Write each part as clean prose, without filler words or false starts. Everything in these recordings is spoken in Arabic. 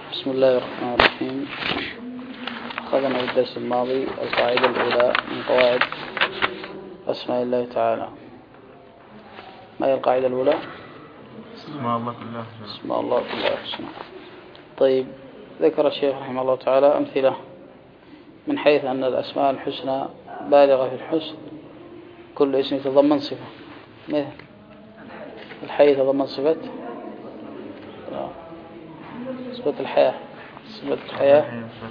بسم الله الرحمن الرحيم. أخذنا في الدرس الماضي القاعدة الأولى من قواعد أسماء الله تعالى. ما هي القاعدة الأولى؟ اسماء الله كلها اسماء الله كلها حسنى. طيب، ذكر الشيخ رحمه الله تعالى أمثلة من حيث أن الأسماء الحسنى بالغة في الحسن، كل اسم يتضمن صفة، مثل الحي يتضمن صفة الحياة، صفة الحياة.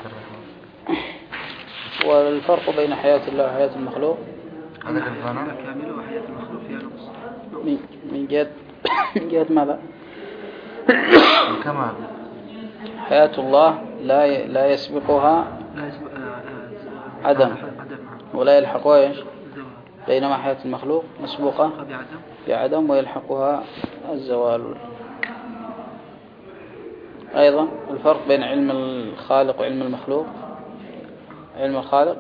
والفرق بين حياة الله وحياة المخلوق هذا كامل وحياة المخلوق فيها نقص من جهة ماذا؟ الكمال. حياة الله لا يسبقها عدم ولا يلحقها ايش؟ بينما حياة المخلوق مسبوقة بعدم ويلحقها الزوال. أيضا الفرق بين علم الخالق وعلم المخلوق: علم الخالق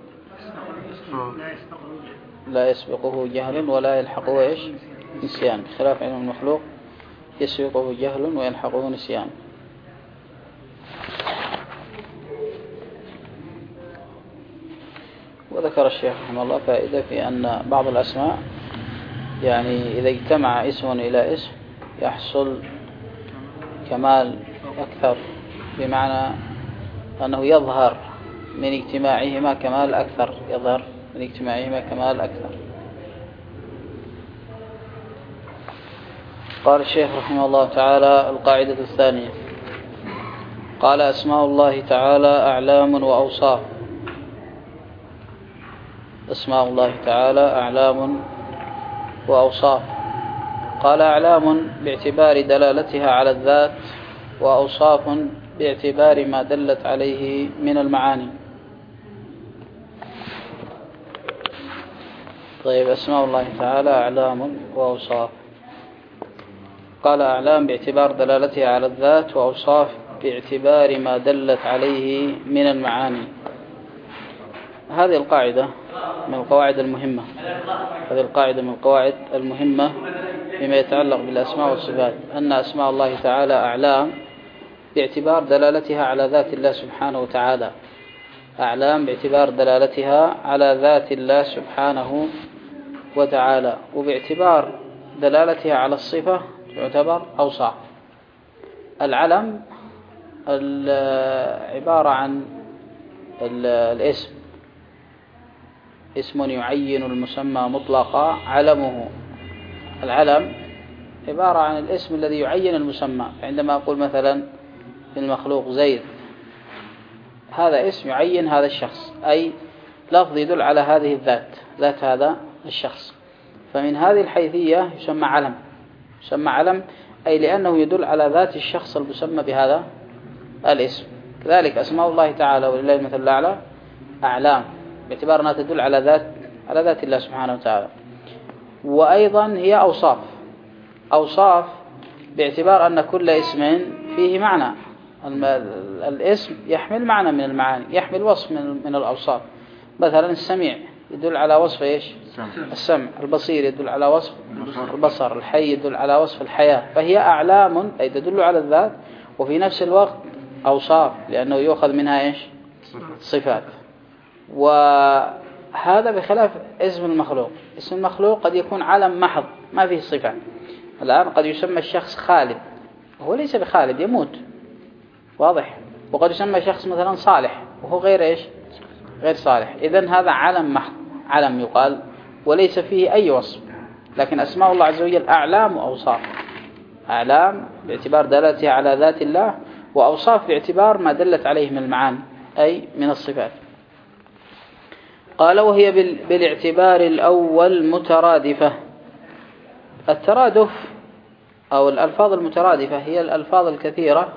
لا يسبقه جهل ولا يلحقه ايش؟ نسيان، بخلاف علم المخلوق يسبقه جهل ويلحقه نسيان. وذكر الشيخ رحمه الله فائدة في أن بعض الأسماء يعني إذا اجتمع اسم إلى اسم يحصل كمال أكثر، بمعنى أنه يظهر من اجتماعهما كمال أكثر، يظهر من اجتماعهما كمال أكثر. قال الشيخ رحمه الله تعالى: القاعدة الثانية، قال: أسماء الله تعالى أعلام وأوصاف. أسماء الله تعالى أعلام وأوصاف. قال: أعلام باعتبار دلالتها على الذات، وأوصاف باعتبار ما دلت عليه من المعاني. طيب، أسماء الله تعالى أعلام وأوصاف. قال: أعلام باعتبار دلالتها على الذات، وأوصاف باعتبار ما دلت عليه من المعاني. هذه القاعدة من القواعد المهمة، هذه القاعدة من القواعد المهمة فيما يتعلق بالأسماء والصفات، أن أسماء الله تعالى أعلام باعتبار دلالتها على ذات الله سبحانه وتعالى، أعلام باعتبار دلالتها على ذات الله سبحانه وتعالى، وباعتبار دلالتها على الصفة تعتبر أوصاف. العلم عبارة عن الاسم، اسم يعين المسمى مطلقا علمه. العلم عبارة عن الاسم الذي يعين المسمى. عندما أقول مثلا في المخلوق زيد، هذا اسم يعين هذا الشخص، أي لفظ يدل على هذه الذات، ذات هذا الشخص. فمن هذه الحيثية يسمى علم، يسمى علم أي لأنه يدل على ذات الشخص المسمى بهذا الاسم. كذلك أسماء الله تعالى ولله المثل الأعلى أعلام باعتبار أنها تدل على ذات الله سبحانه وتعالى. وأيضا هي أوصاف، أوصاف باعتبار أن كل اسم فيه معنى. الاسم يحمل معنى من المعاني، يحمل وصف من الأوصاف. مثلا السميع يدل على وصف إيش؟ السمع. البصير يدل على وصف البصر. الحي يدل على وصف الحياة. فهي أعلام أي تدل على الذات، وفي نفس الوقت أوصاف لأنه يؤخذ منها إيش؟ صفات. وهذا بخلاف اسم المخلوق. اسم المخلوق قد يكون علم محض ما فيه صفة. الآن قد يسمى الشخص خالد، وهو ليس بخالد، يموت، واضح. وقد يسمى شخص مثلا صالح وهو غير إيش؟ غير صالح. إذن هذا علم محض، علم يقال وليس فيه أي وصف. لكن أسماء الله عز وجل أعلام وأوصاف، أعلام باعتبار دلالتها على ذات الله، وأوصاف باعتبار ما دلت عليه من المعاني أي من الصفات. قال: وهي بالاعتبار الأول مترادفة. الترادف أو الألفاظ المترادفة هي الألفاظ الكثيرة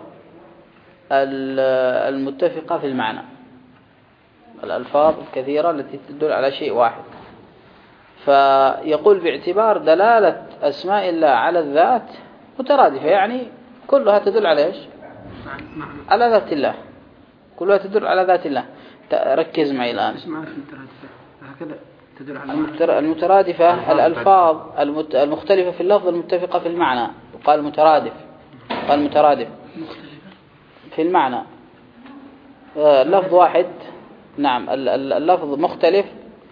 المتفقة في المعنى، الألفاظ الكثيرة التي تدل على شيء واحد. فيقول باعتبار دلالة أسماء الله على الذات مترادفة، يعني كلها تدل على إيش؟ على ذات الله، كلها تدل على ذات الله. ركز معي الآن. المترادفة الألفاظ المختلفة في اللفظ المتفقة في المعنى يقال مترادف. قال مترادف في المعنى اللفظ واحد. نعم اللفظ مختلف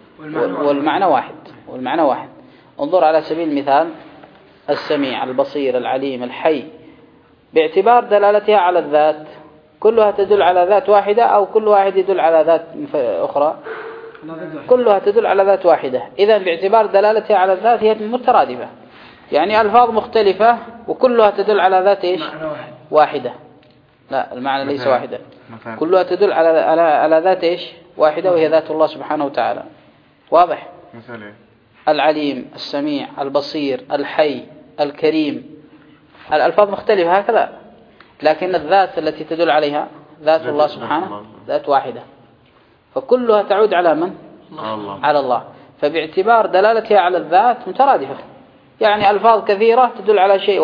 والمعنى واحد. انظر على سبيل المثال السميع البصير العليم الحي، باعتبار دلالتها على الذات كلها تدل على ذات واحدة أو كل واحد يدل على ذات أخرى؟ كلها تدل على ذات واحدة. إذن باعتبار دلالتها على الذات هي مترادفة، يعني ألفاظ مختلفة وكلها تدل على ذات إيش؟ واحدة. لا، المعنى ليس واحدا، كلها تدل على ذات إيش؟ واحدة، وهي ذات الله سبحانه وتعالى. واضح؟ العليم السميع البصير الحي الكريم، الألفاظ مختلفة هكذا، لكن الذات التي تدل عليها ذات الله سبحانه، ذات واحدة، فكلها تعود على من؟ على الله. فباعتبار دلالتها على الذات مترادفة، يعني ألفاظ كثيرة تدل على شيء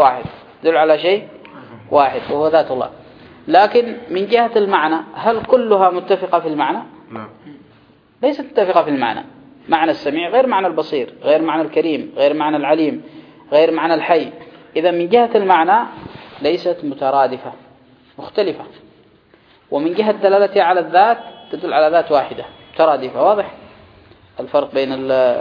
واحد وهو ذات الله. لكن من جهة المعنى هل كلها متفقة في المعنى؟ لا، ليست متفقة في المعنى. معنى السميع غير معنى البصير، غير معنى الكريم، غير معنى العليم، غير معنى الحي. إذا من جهة المعنى ليست مترادفة، مختلفة. ومن جهة دلالتها على الذات تدل على ذات واحدة مترادفة. واضح الفرق بين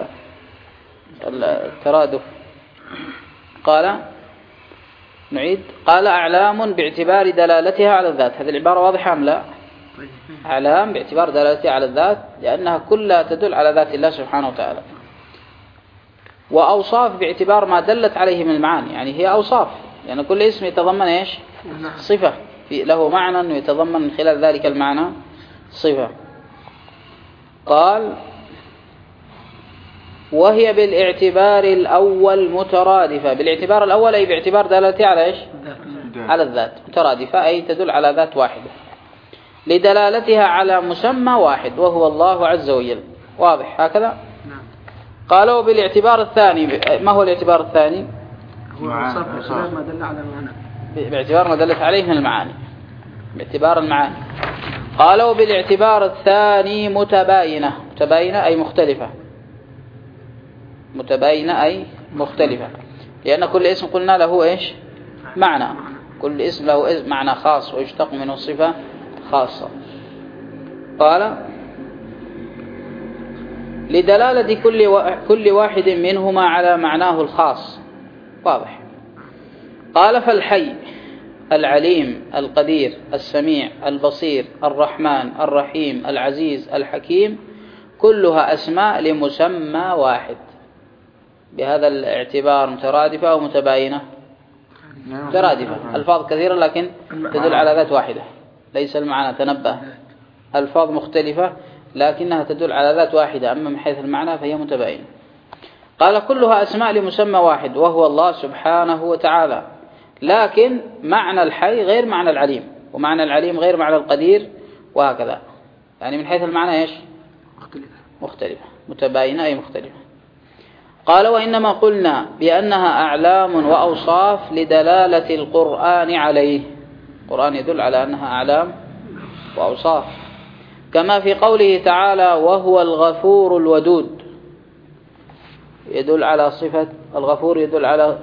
الترادف؟ قال نعيد، قال أعلام باعتبار دلالتها على الذات. هذه العبارة واضحة أم لا؟ أعلام باعتبار دلالتها على الذات لأنها كلها تدل على ذات الله سبحانه وتعالى. وأوصاف باعتبار ما دلت عليه من المعاني، يعني هي أوصاف، يعني كل اسم يتضمن إيش؟ صفة له معنى ويتضمن من خلال ذلك المعنى صفة. قال وهي بالاعتبار الأول مترادفة. بالاعتبار الأول أي باعتبار دلالتها على إيش؟ على الذات، مترادفة أي تدل على ذات واحدة لدلالتها على مسمى واحد وهو الله عز وجل. واضح هكذا؟ قالوا بالاعتبار الثاني. ما هو الاعتبار الثاني؟ هو باعتبار ما دل على المعنى، باعتبار ما دلت عليه من المعاني، باعتبار المعاني. قالوا بالاعتبار الثاني متباينة. متباينة أي مختلفة، متباينة أي مختلفة، لأن كل اسم قلنا له إيش؟ معنى. كل اسم له معنى خاص ويشتق منه صفة خاصة. قال لدلالة كل واحد منهما على معناه الخاص. واضح. قال فالحي العليم القدير السميع البصير الرحمن الرحيم العزيز الحكيم كلها أسماء لمسمى واحد. بهذا الاعتبار مترادفة أو متباينة؟ مترادفة، ألفاظ كثيرة لكن تدل على ذات واحدة، ليس المعنى، تنبه، ألفاظ مختلفة لكنها تدل على ذات واحدة، أما من حيث المعنى فهي متباينة. قال كلها أسماء لمسمى واحد وهو الله سبحانه وتعالى، لكن معنى الحي غير معنى العليم، ومعنى العليم غير معنى القدير، وهكذا. يعني من حيث المعنى إيش؟ مختلفة، متباينة أي مختلفة. قال وإنما قلنا بأنها أعلام وأوصاف لدلالة القرآن عليه. القرآن يدل على أنها أعلام وأوصاف، كما في قوله تعالى وهو الغفور الودود، يدل على صفة الغفور، يدل على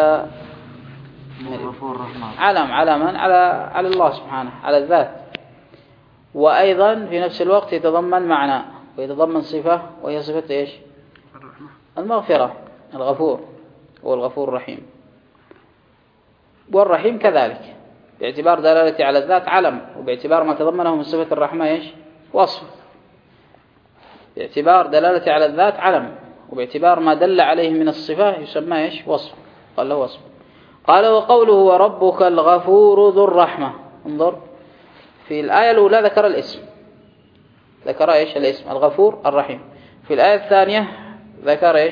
علما على الله سبحانه، على الذات. وأيضا في نفس الوقت يتضمن معنى ويتضمن صفة، وهي صفة إيش؟ المغفرة. الغفور هو الغفور الرحيم، والرحيم كذلك باعتبار دلالته على الذات علم، وباعتبار ما تضمنه من صفة الرحمة إيش؟ وصف. باعتبار دلالته على الذات علم، وباعتبار ما دل عليه من الصفة يسمى إيش؟ وصف. قال له وصف. قال وقوله وربك الغفور ذو الرحمة. انظر في الآية الأولى ذكر الاسم، ذكر إيش؟ الاسم الغفور الرحيم. في الآية الثانية ذكر إيش؟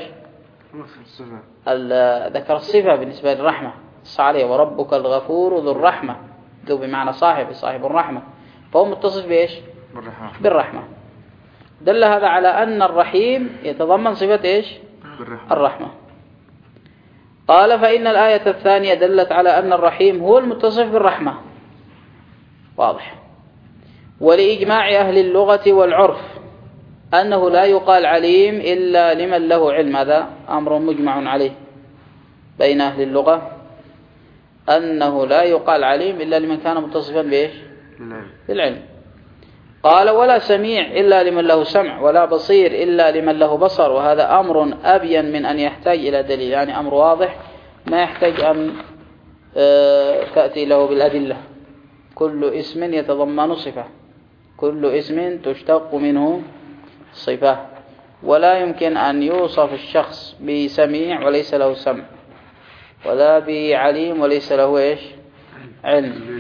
ذكر الصفة بالنسبة للرحمة الصالحة، وربك الغفور ذو الرحمة، ذو بمعنى صاحب الرحمة، فهو متصف بإيش؟ بالرحمة. دل هذا على أن الرحيم يتضمن صفة إيش؟ الرحمة. قال فإن الآية الثانية دلت على أن الرحيم هو المتصف بالرحمة. واضح. ولإجماع أهل اللغة والعرف أنه لا يقال عليم إلا لمن له علم. هذا أمر مجمع عليه بين أهل اللغة أنه لا يقال عليم إلا لمن كان متصفا بإيش؟ بالعلم. قال ولا سميع إلا لمن له سمع، ولا بصير إلا لمن له بصر، وهذا أمر أبين من أن يحتاج إلى دليل، يعني أمر واضح ما يحتاج أن تأتي له بالأدلة. كل اسم يتضمن صفة، كل اسم تشتق منه صفة، ولا يمكن أن يوصف الشخص بسميع وليس له سمع، ولا بعليم وليس له إيش؟ علم.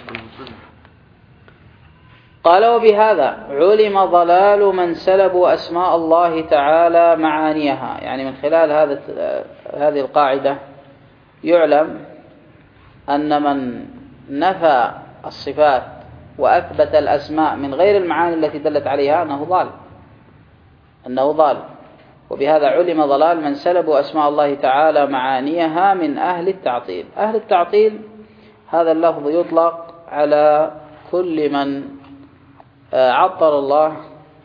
قال وبهذا علم ضلال من سلبوا أسماء الله تعالى معانيها، يعني من خلال هذه القاعدة يعلم أن من نفى الصفات وأثبت الأسماء من غير المعاني التي دلت عليها أنه ضال. وبهذا علم ضلال من سلبوا أسماء الله تعالى معانيها من أهل التعطيل. أهل التعطيل هذا اللفظ يطلق على كل من عطل الله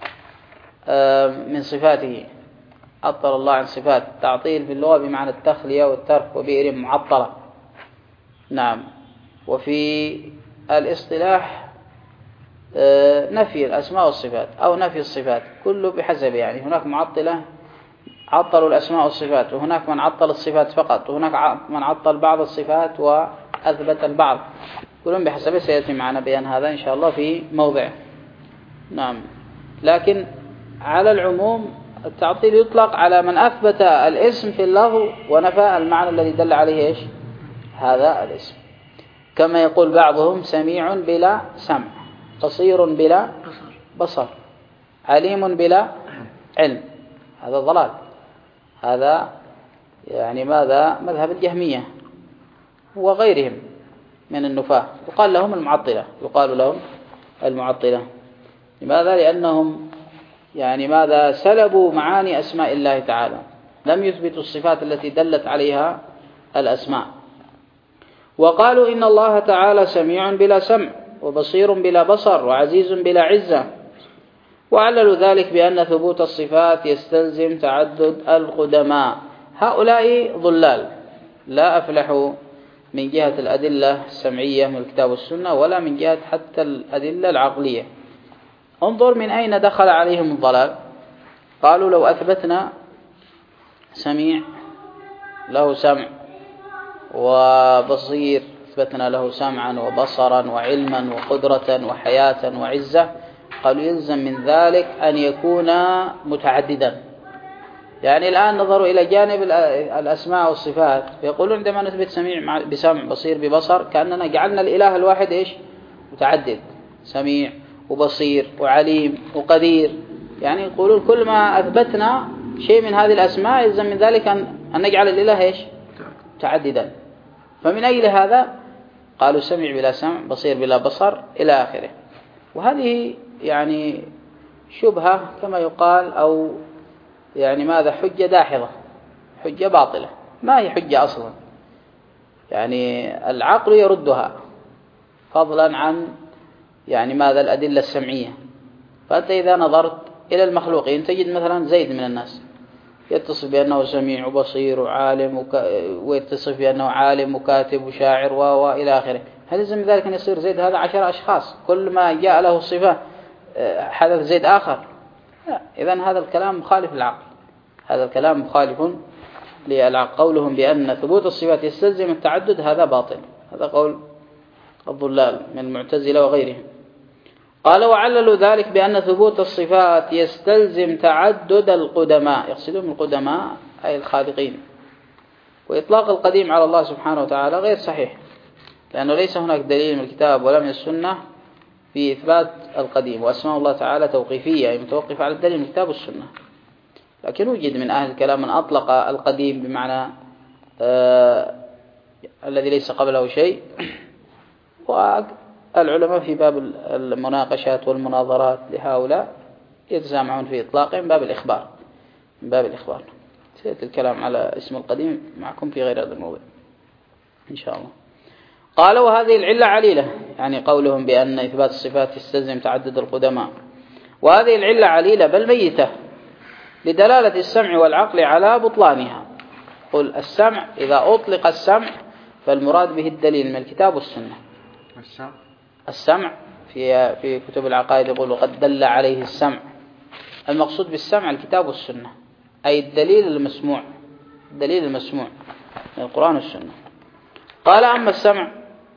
من صفاته، عطل الله عن صفات. التعطيل في اللغة بمعنى التخلية والترك وبئر معطلة. نعم. وفي الاصطلاح نفي الأسماء والصفات أو نفي الصفات، كله بحسب، يعني هناك معطلة عطلوا الأسماء والصفات، وهناك من عطل الصفات فقط، وهناك من عطل بعض الصفات وأثبت البعض، كلهم بحسب. سيأتي معنا بيان هذا إن شاء الله في موضع. نعم. لكن على العموم التعطيل يطلق على من أثبت الاسم في اللفظ ونفى المعنى الذي دل عليه إيش؟ هذا الاسم. كما يقول بعضهم سميع بلا سمع، بصير بلا بصر، عليم بلا علم. هذا ضلال. هذا يعني ماذا؟ مذهب الجهمية وغيرهم من النفاة، يقال لهم المعطلة. لماذا؟ لأنهم يعني ماذا؟ سلبوا معاني أسماء الله تعالى، لم يثبتوا الصفات التي دلت عليها الأسماء. وقالوا إن الله تعالى سميع بلا سمع، وبصير بلا بصر، وعزيز بلا عزة، وعللوا ذلك بأن ثبوت الصفات يستلزم تعدد القدماء. هؤلاء ضلال لا أفلحوا من جهة الأدلة السمعية من الكتاب والسنة، ولا من جهة حتى الأدلة العقلية. انظر من أين دخل عليهم الضلال. قالوا لو أثبتنا سميع له سمع وبصير، أثبتنا له سمعا وبصرا وعلما وقدرة وحياة وعزة، قالوا يلزم من ذلك أن يكون متعددا. يعني الآن نظروا إلى جانب الأسماء والصفات، يقولون عندما نثبت سميع بسمع، بصير ببصر، كأننا جعلنا الإله الواحد إيش؟ متعدد، سميع وبصير وعليم وقدير. يعني يقولون كل ما أثبتنا شيء من هذه الأسماء يلزم من ذلك أن نجعل الإله إيش؟ متعددا. فمن أجل هذا قالوا سميع بلا سمع، بصير بلا بصر، إلى آخره. وهذه يعني شبهة كما يقال، أو يعني ماذا؟ حجة داحضة، حجة باطلة، ما هي حجة أصلا. يعني العقل يردها، فضلا عن يعني ماذا؟ الأدلة السمعية. فأنت إذا نظرت إلى المخلوقين تجد مثلا زيد من الناس يتصف بأنه سميع وبصير وعالم ويتصف بأنه عالم وكاتب وشاعر وإلى آخره. هل يلزم ذلك أن يصير زيد هذا 10 أشخاص كل ما جاء له الصفة حدث زيد آخر؟ لا. إذن هذا الكلام مخالف للعقل، هذا الكلام مخالف للعقل. قولهم بأن ثبوت الصفات يستلزم التعدد هذا باطل، هذا قول الضلال من المعتزلة وغيرهم. قال وعللوا ذلك بأن ثبوت الصفات يستلزم تعدد القدماء، يقصدون القدماء أي الخالقين. وإطلاق القديم على الله سبحانه وتعالى غير صحيح، لأنه ليس هناك دليل من الكتاب ولا من السنة في إثبات القديم. وأسماء الله تعالى توقيفية، أي متوقفة على الدليل من الكتاب والسنة. لكن وجد من أهل الكلام من أطلق القديم بمعنى الذي ليس قبله شيء. والعلماء في باب المناقشات والمناظرات لهؤلاء يتسامحون في إطلاقهم باب الإخبار، من باب الإخبار. سيأتي الكلام على اسم القديم معكم في غير هذا الموضوع إن شاء الله. قال وهذه العلة عليلة، يعني قولهم بأن إثبات الصفات يستلزم تعدد القدماء، وهذه العلة عليلة بل ميتة لدلالة السمع والعقل على بطلانها. قل السمع إذا أطلق السمع فالمراد به الدليل من الكتاب والسنة. السمع في كتب العقائد يقول قد دل عليه السمع. المقصود بالسمع الكتاب والسنة، أي الدليل المسموع، الدليل المسموع من القرآن والسنة. قال أما السمع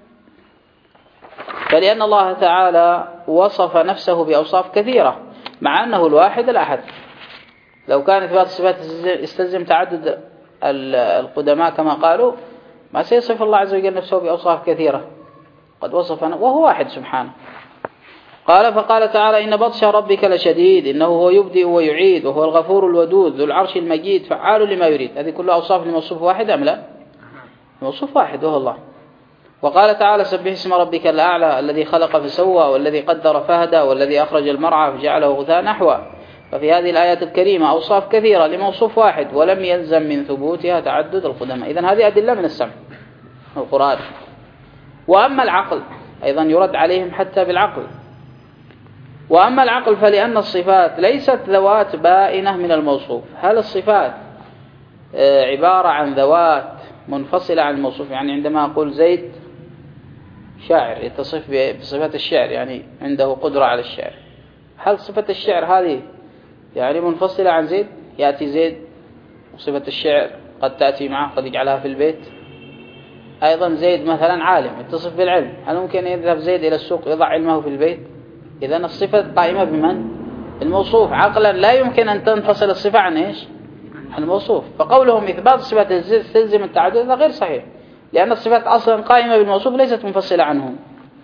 فلأن الله تعالى وصف نفسه بأوصاف كثيرة مع أنه الواحد الأحد. لو كان إثبات الصفات يستلزم تعدد القدماء كما قالوا ما سيصف الله عز وجل نفسه بأوصاف كثيرة، قد وصفنا وهو واحد سبحانه. قال فقال تعالى إن بطش ربك لشديد إنه هو يبدئ ويعيد وهو الغفور الودود ذو العرش المجيد فعال لما يريد. هذه كلها أوصاف لموصوف واحد أم لا؟ موصوف واحد وهو الله. وقال تعالى سبح اسم ربك الأعلى الذي خلق فسوى والذي قدر فهدى والذي أخرج المرعى فجعله غثاء نحوا. ففي هذه الآيات الكريمة أوصاف كثيرة لموصوف واحد ولم يلزم من ثبوتها تعدد القدماء. إذن هذه أدلة من السمع القرآن. وأما العقل أيضا يرد عليهم حتى بالعقل. وأما العقل فلأن الصفات ليست ذوات بائنة من الموصوف. هل الصفات عبارة عن ذوات منفصلة عن الموصوف؟ يعني عندما أقول زيد شاعر يتصف بصفات الشعر، يعني عنده قدرة على الشعر، هل صفة الشعر هذه يعني منفصلة عن زيد؟ يأتي زيد وصفة الشعر قد تأتي معه، قد يجعلها في البيت. أيضا زيد مثلا عالم يتصف بالعلم، هل ممكن يذهب زيد إلى السوق يضع علمه في البيت؟ إذن الصفة قائمة بمن؟ الموصوف. عقلا لا يمكن أن تنفصل الصفة عن إيش؟ الموصوف. فقولهم إثبات صفات تلزم التعدد هذا غير صحيح، لأن الصفات أصلا قائمة بالموصوف ليست منفصلة عنه.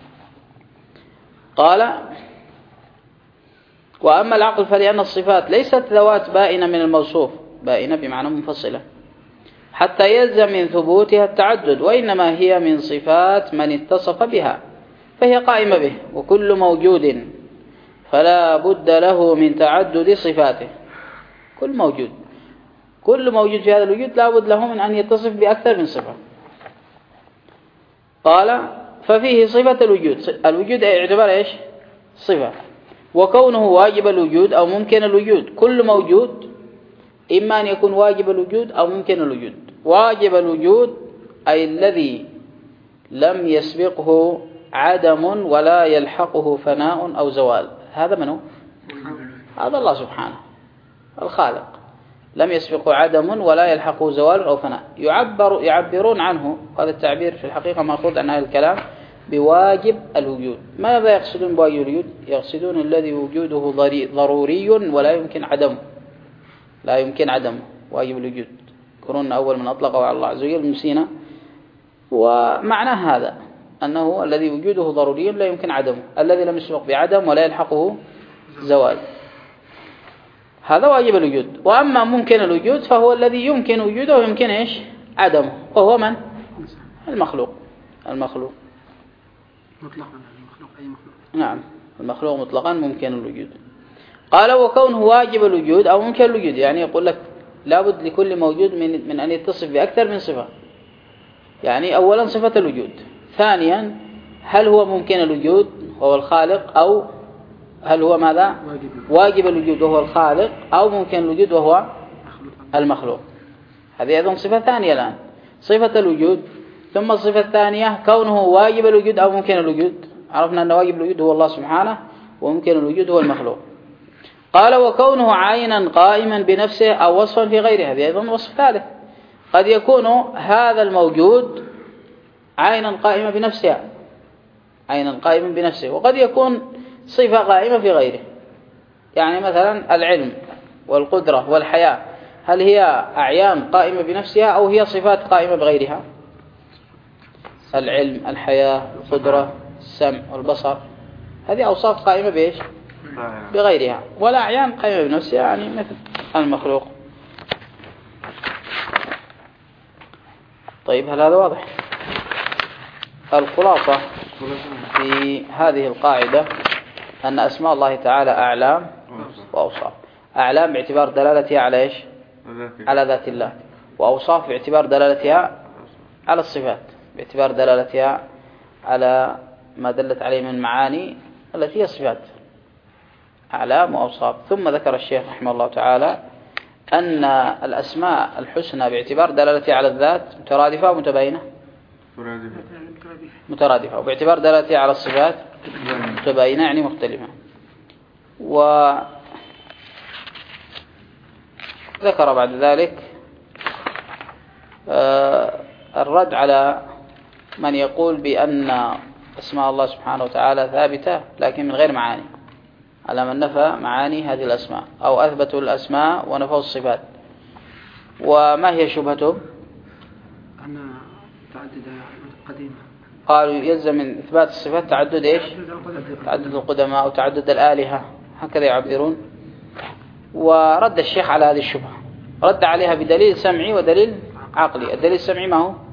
قال وأما العقل فلأن الصفات ليست ذوات بائنة من الموصوف، بائنة بمعنى منفصلة، حتى يلزم من ثبوتها التعدد، وإنما هي من صفات من اتصف بها فهي قائمة به. وكل موجود فلا بد له من تعدد صفاته. كل موجود في هذا الوجود لا بد له من أن يتصف بأكثر من صفة. قال ففيه صفة الوجود يعتبر إيش؟ صفة. وكونه واجب الوجود أو ممكن الوجود. كل موجود إما أن يكون واجب الوجود أو ممكن الوجود. واجب الوجود أي الذي لم يسبقه عدم ولا يلحقه فناء أو زوال. هذا منه؟ هذا الله سبحانه الخالق، لم يسبقه عدم ولا يلحقه زوال أو فناء. يعبرون عنه، هذا التعبير في الحقيقة مأخوذ عن أهل الكلام، بواجب الوجود. ماذا يقصدون بواجب الوجود؟ يقصدون الذي وجوده ضروري ولا يمكن عدمه. لا يمكن عدمه واجب الوجود. يذكرون أول من أطلقه على الله عز وجل ابن سينا، ومعناه هذا أنه الذي وجوده ضروري لا يمكن عدمه، الذي لم يسبق بعدم ولا يلحقه زوال، هذا واجب الوجود. وأما ممكن الوجود فهو الذي يمكن وجوده ويمكن إيش؟ عدمه، وهو من؟ المخلوق مطلقا أي مخلوق. نعم، المخلوق مطلقا ممكن الوجود. قال وكونه واجب الوجود أو ممكن الوجود، يعني يقول لك لابد لكل موجود من أن يتصف بأكثر من صفة. يعني أولا صفة الوجود، ثانيا هل هو ممكن الوجود وهو الخالق، أو هل هو ماذا؟ واجب الوجود وهو الخالق، أو ممكن الوجود وهو المخلوق. هذه أيضا صفة ثانية الآن، صفة الوجود ثم الصفة الثانية كونه واجب الوجود أو ممكن الوجود. عرفنا أن واجب الوجود هو الله سبحانه وممكن الوجود هو المخلوق. قال وكونه عينا قائما بنفسه أو وصفا في غيره، هذه أيضا وصف ثالث. قد يكون هذا الموجود عينا قائمة بنفسها، عينا قائما بنفسه، وقد يكون صفة قائمة في غيره. يعني مثلا العلم والقدرة والحياة، هل هي أعيان قائمة بنفسها أو هي صفات قائمة بغيرها؟ العلم، الحياة، القدرة، السمع والبصر، هذه أوصاف قائمة بإيش؟ بغيرها، ولا أعيان قائمة بنفسها، يعني مثل المخلوق. طيب هل هذا واضح؟ الخلاصة في هذه القاعدة أن أسماء الله تعالى أعلام وأوصاف. أعلام باعتبار دلالتها على إيش؟ على ذات الله، وأوصاف باعتبار دلالتها على الصفات، باعتبار دلالتها على ما دلت عليه من معاني التي هي الصفات. أعلام وأوصاف. ثم ذكر الشيخ رحمه الله تعالى أن الأسماء الحسنى باعتبار دلالتها على الذات مترادفة ومتباينة. مترادفة، وباعتبار دلالتها على الصفات متباينة يعني مختلفة. وذكر بعد ذلك الرد على من يقول بأن أسماء الله سبحانه وتعالى ثابتة لكن من غير معاني، على من نفى معاني هذه الأسماء أو أثبتوا الأسماء ونفوا الصفات. وما هي شبهتهم؟ أن تعدد قديمة. قالوا يلزم من إثبات الصفات تعدد إيش؟ تعدد القدماء أو تعدد الآلهة، هكذا يعبرون. ورد الشيخ على هذه الشبهة، رد عليها بدليل سمعي ودليل عقلي. الدليل السمعي ما هو؟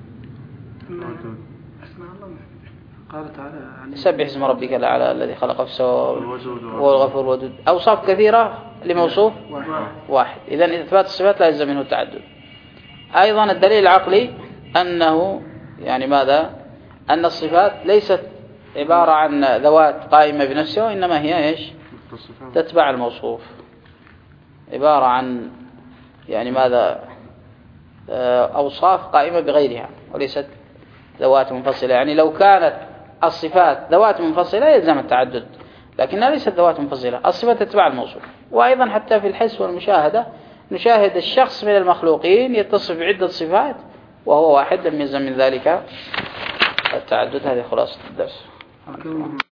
قال تعالى سبح اسم ربك الأعلى الذي خلق فسوى هو الغفور الودود. أوصاف كثيرة لموصوف واحد، إذن إثبات الصفات لا يلزم منه التعدد. أيضا الدليل العقلي أنه يعني ماذا؟ أن الصفات ليست عبارة عن ذوات قائمة بنفسها، وإنما هي إيش؟ تتبع الموصوف، عبارة عن يعني ماذا؟ أوصاف قائمة بغيرها وليست ذوات منفصلة. يعني لو كانت الصفات ذوات منفصلة يلزم التعدد، لكنها ليست ذوات منفصلة، الصفات تتبع الموصوف. وأيضا حتى في الحس والمشاهدة نشاهد الشخص من المخلوقين يتصف بعدة صفات وهو واحد، لم يلزم من ذلك التعدد. هذه خلاصة الدرس.